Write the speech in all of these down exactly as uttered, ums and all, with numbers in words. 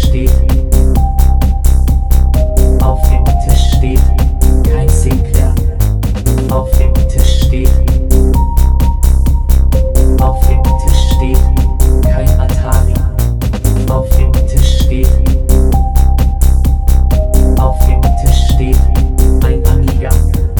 steht, auf dem Tisch steht kein Sinclair, auf dem Tisch steht, auf dem Tisch steht kein Atari, auf dem Tisch steht, auf dem Tisch steht ein Amiga.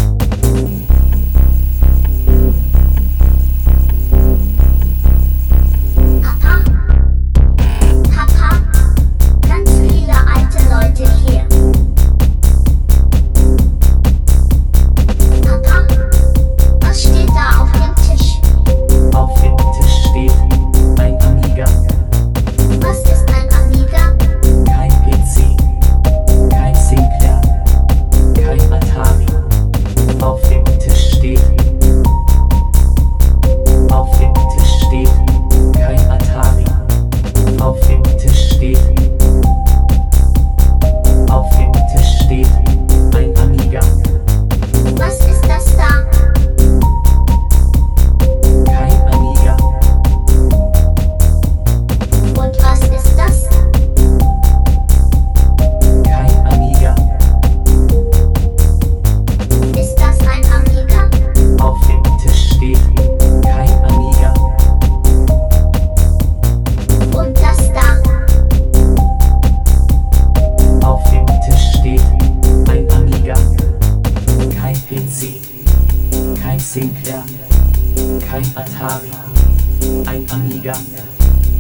Kein Sinclair, kein Atari, ein Amiga.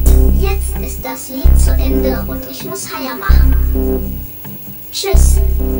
Jetzt ist das Lied zu Ende und ich muss Heier machen. Tschüss.